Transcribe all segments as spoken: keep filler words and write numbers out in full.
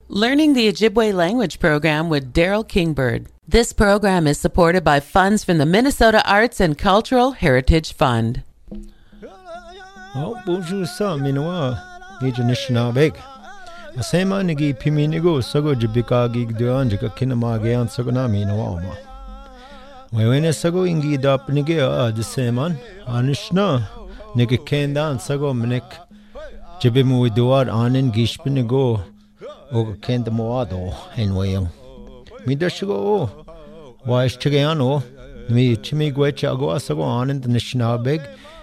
Learning the Ojibwe language program with Daryl Kingbird. This program is supported by funds from the Minnesota Arts and Cultural Heritage Fund. Oh, bonjour, ça, minoa, Nijanishinabeg. Asema nigi piminigo, sago jibika gig duan, jika kinamagian sagonami no alma. Wewene sago ingi dap nige a deseman, anishna, nigi kendan sago minik, jibimu duad anin gishpinigo. Og kent moado en wayang. Mi dashigo wa ishtigeano mi chimi gwecha ago asago anand nishnabeg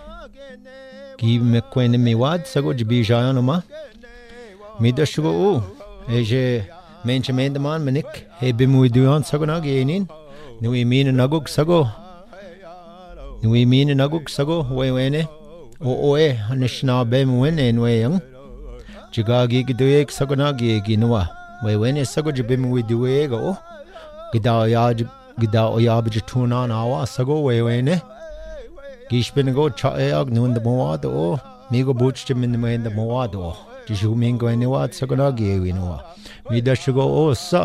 gi me kwene mi wad sago jibi jayano ma mi dashigo eje menche mendaman menik he bimu duan sago na genin nui min naguk sago nui min naguk sago wewene o oe nishnabe mwen en wayang Jigagi giduek sagonagi ginwa. Wewene sago jibim we duego. Gida yaj gida oyabj tuna nawa sago wewene. Gishbinigo chaeg nun the moado. Migo buchim in the main the moado. Jishumingo anywhat sagonagi winwa. Mida shugo o sa.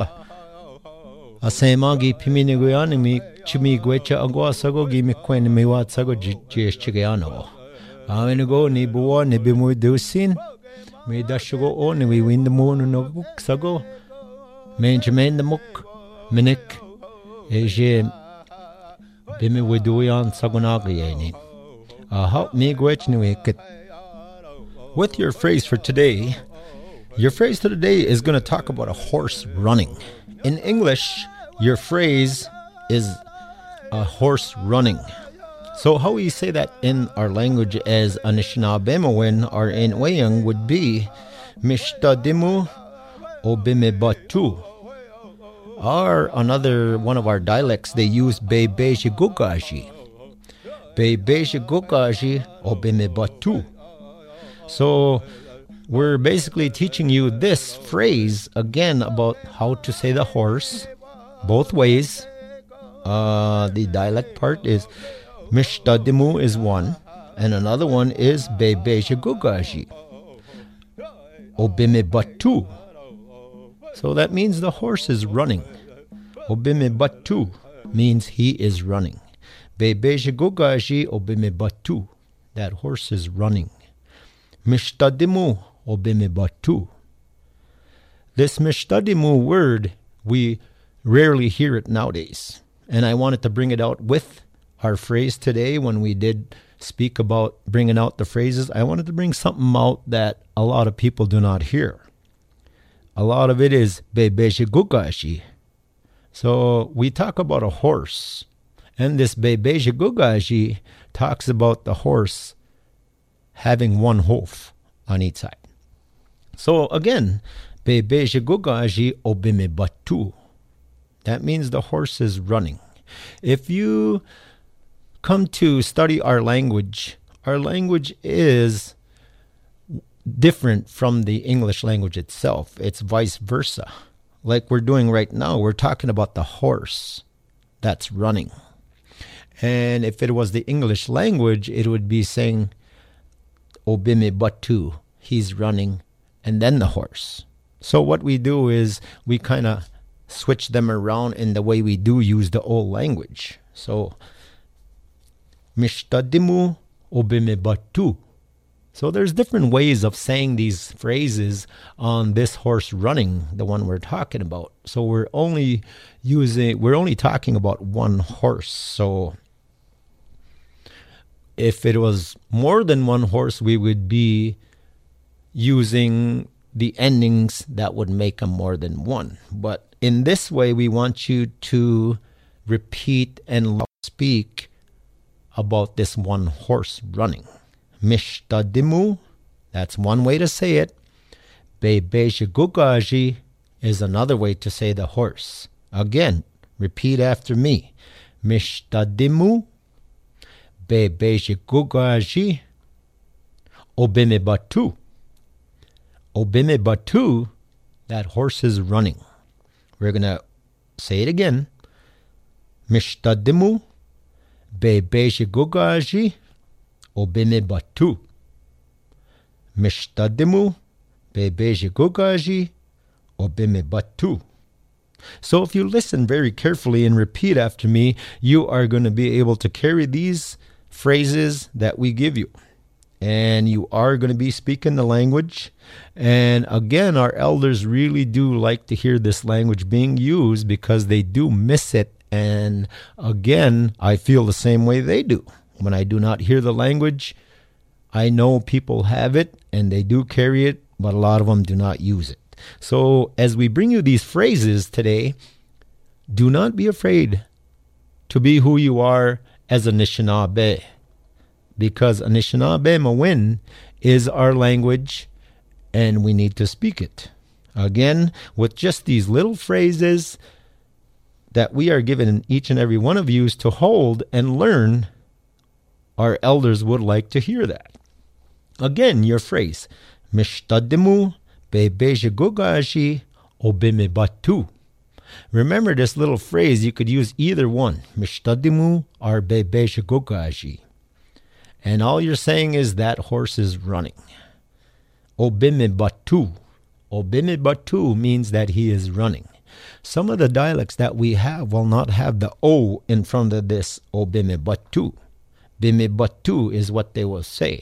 Asemagi piminiguan mi chimi guecha agua sago gimi quen miwat sago jichigiano. Amenugo ni bua ni bimu dusin. Me dashigo on we win the moon no book sago. Menjamin the muk minik eje bimi widuyan sagonagi. Uh help me gwech nuikit. With your phrase for today, your phrase for today is going to talk about a horse running. In English, your phrase is a horse running. So how we say that in our language as Anishinaabemowin or in Wayang would be Mishtadimu Obimebatu. Or another one of our dialects, they use Bebeji Gugaji. Bebeji Gugaji Obimebatu. So we're basically teaching you this phrase again about how to say the horse both ways. Uh, the dialect part is Mishtadimu is one, and another one is Bebeji Gugaji. Obimebatu. So that means the horse is running. Obimebatu means he is running. Bebeji Gugaji Obimebatu. That horse is running. Mishtadimu Obimebatu. This Mishtadimu word, we rarely hear it nowadays. And I wanted to bring it out with our phrase today when we did speak about bringing out the phrases. I wanted to bring something out that a lot of people do not hear. A lot of it is Bebeji Gugaji. So we talk about a horse. And this Bebeji Gugaji talks about the horse having one hoof on each side. So again, Bebeji Gugaji Obimebatu. That means the horse is running. If you come to study our language, our language is different from the English language itself. It's vice versa. Like we're doing right now, we're talking about the horse that's running. And if it was the English language, it would be saying Obimebatu, he's running, and then the horse. So what we do is we kind of switch them around in the way we do use the old language. So Mishtadimu Obimebatu. So there's different ways of saying these phrases on this horse running, the one we're talking about. So we're only using, we're only talking about one horse. So if it was more than one horse, we would be using the endings that would make them more than one. But in this way, we want you to repeat and speak about this one horse running. Mishtadimu, that's one way to say it. Bebeji Gugaji is another way to say the horse. Again, repeat after me. Mishtadimu, Bebeji Gugaji, Obimebatu. Obimebatu, that horse is running. We're going to say it again. Mishtadimu, Bebeji Gugaji, Obimebatu. Mishtadimu, Bebeji Gugaji, obime batu. So if you listen very carefully and repeat after me, you are going to be able to carry these phrases that we give you. And you are going to be speaking the language. And again, our elders really do like to hear this language being used because they do miss it. And again, I feel the same way they do. When I do not hear the language, I know people have it and they do carry it, but a lot of them do not use it. So as we bring you these phrases today, do not be afraid to be who you are as Anishinaabe, because Anishinaabe Mawin is our language and we need to speak it. Again, with just these little phrases that we are given, each and every one of you, to hold and learn, our elders would like to hear that. Again, your phrase, Mishtadimu Bebejegugaji Obime Batu. Remember this little phrase, you could use either one, Mishtadimu or Bebejegugaji. And all you're saying is that horse is running. Obime Batu. Obime Batu means that he is running. Some of the dialects that we have will not have the O in front of this Obime Batu. Bime Batu is what they will say.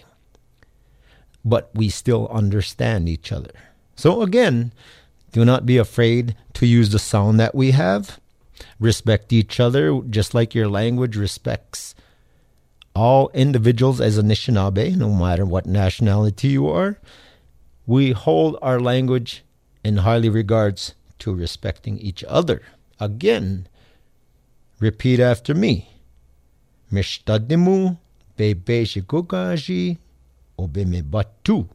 But we still understand each other. So again, do not be afraid to use the sound that we have. Respect each other, just like your language respects all individuals as Anishinaabe, no matter what nationality you are. We hold our language in highly regards to respecting each other. Again, repeat after me. Mishtadimu Bebejegugaji Obime Batu.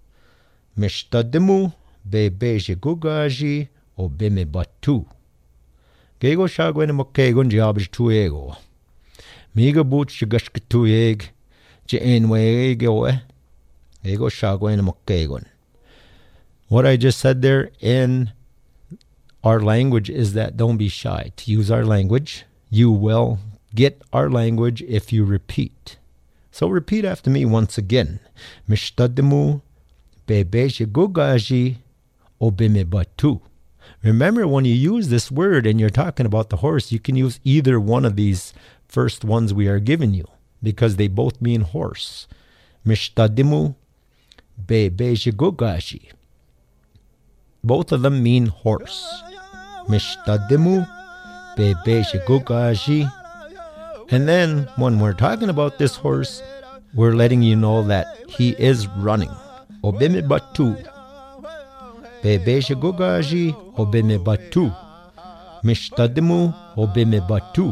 Mishtadimu Bebejegugaji Obime Batu. Gego shagwen mokegon jabj tuego. Miga boot shigashk tueg. Jainwege. Gego shagwen mokegon. What I just said there in our language is that don't be shy to use our language. You will get our language if you repeat. So repeat after me once again. Mishtadimu Bebejegugaji Obime Batu. Remember, when you use this word and you're talking about the horse, you can use either one of these first ones we are giving you because they both mean horse. Mishtadimu Bebejegugaji. Both of them mean horse. Mishtadimu Bebejegugaji. And then when we're talking about this horse, we're letting you know that he is running. Obime Batu. Bebejegugaji Obime Batu. Mishtadimu Obime Batu.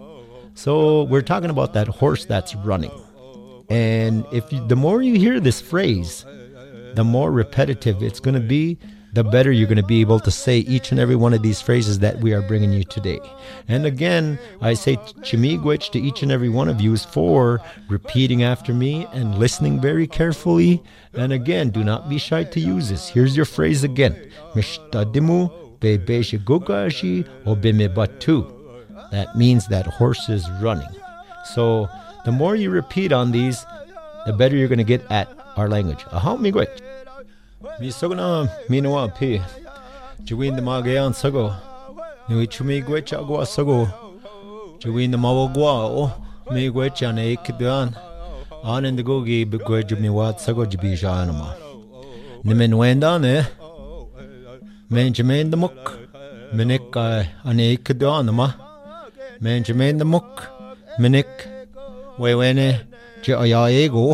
So we're talking about that horse that's running. And if you, the more you hear this phrase, the more repetitive it's going to be, the better you're going to be able to say each and every one of these phrases that we are bringing you today. And again, I say chimigwech to each and every one of you for repeating after me and listening very carefully. And again, do not be shy to use this. Here's your phrase again. Mishtadimu Bebejegugaji Obime Batu. That means that horse is running. So the more you repeat on these, the better you're going to get at our language. Aha, migwech. Mi sogna minwa pi. Juwin the magayan sago. Nui chumi gwech agwa sago. Juwin the mawagwa o. Mi gwech an ekdan. An in the gogi begwej mi wat sago jibijanama. Nimen wendane. Menjamin the muk. Minik an ekdanama. Menjamin the muk. Minik. Wewene. Jaya ego.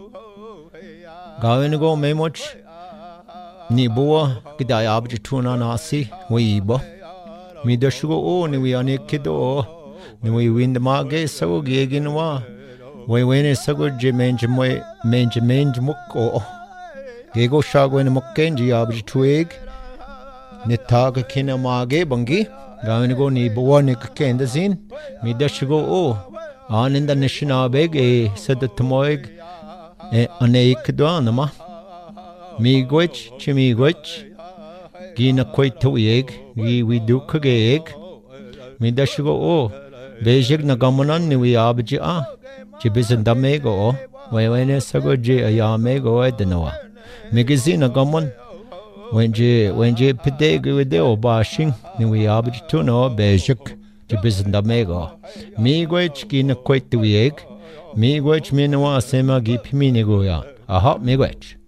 Gawinigo memoch. Ni boa kidai abj tuna nasi weiba mi dashugo o ni wi ane kido ni wi wind mage so geginwa we wene sago je menj moy menj menj mukko gego shago ni mukkenji abj tueg ni tag kina mage bangi gawni go ni boa ni kenda zin mi dashugo o an in the Anishinaabe ge sadat moig ane kido nama Migwech, chimigwech, gina quaito egg, gi we do kage egg. Midashugo o, bejig nagamonan ni we abji a, jibizan damego o, wayene sago je ayamego edenoa. Migizi nagamon, When je when je pedego with the obashing, ni we average to no bejik to business mega. Me gwech kin quite the egg. Me gwech me no sema gip me negoya. A hot me gwech.